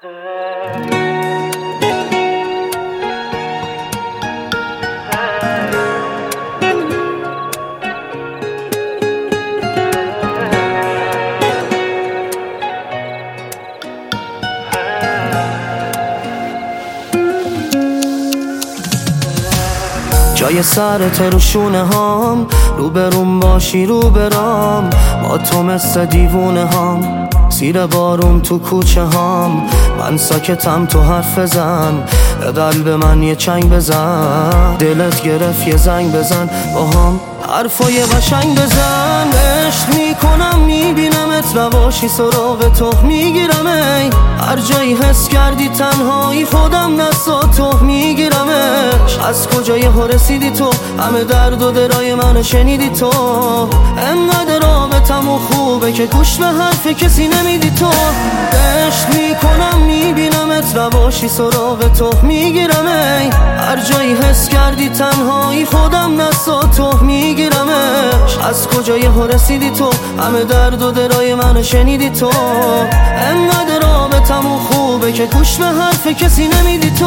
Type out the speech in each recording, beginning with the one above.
جای سرت رو شونه هام، رو بروم باشی رو برام، با تو مثل دیوونه هام، زیر بارون تو کوچه هام. من ساکتم تو حرف بزن، به قلب من یه چنگ بزن، دلت گرفت یه زنگ بزن، با هم حرفای قشنگ بزن. عشق میکنم میبینمت نباشی سراغ تو میگیرم، ای هر جایی حس کردی تنهایی خودم دستا تو میگیرمش. از کجای ها رسیدی تو، همه درد و درای من شنیدی تو، انقدر رابطم و خوبه که گوش به حرف کسی نمیدی تو. عشق میکنم میبینمت نباشی سراغ تو میگیرم، ای هر جایی حس کردی تنهایی خودم دستا تو میگیرمش. از کجای ها رسیدی تو، همه درد و درای من شنیدی تو، انقدر رابطم و خوبه که گوش به حرف کسی نمیدی تو.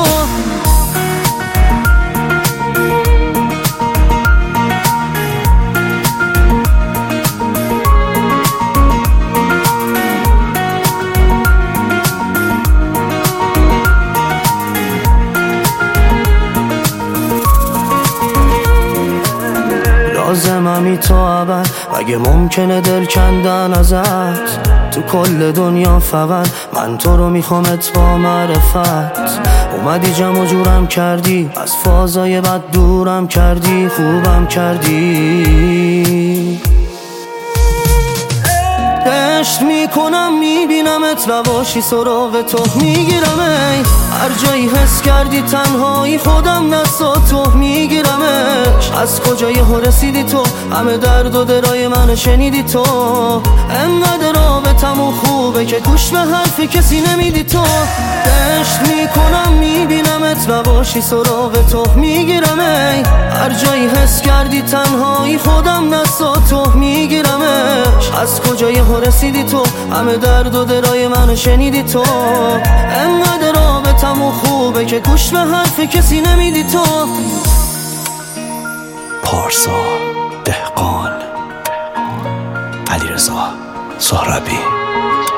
لازممی تو اول، مگه ممکنه دل کندن ازت تو کل دنیا فقط من تو رو میخوامت با معرفت. اومدی جمع جورم کردی، از فازای بد دورم کردی، خوبم کردی. عشق میکنم میبینمت نباشی سراغ تو میگیرم، ای هر جایی حس کردی تنهایی خودم دستا تو میگیرمش. از کجای ها رسیدی تو، همه درد و درای من شنیدی تو، انقدر رابطم و خوبه که گوش به حرف کسی نمیدی تو. عشق میکنم میبینمت نباشی سراغ تو میگیرم، ای هر جایی حس کردی تنهایی خودم دستا تو میگیرمش. از کجای ها رسیدی تو، همه درد و درای من شنیدی تو، انقدر رابطم و خوبه که گوش به حرف کسی نمیدی تو. پارسا دهقان، علیرضا سهرابی.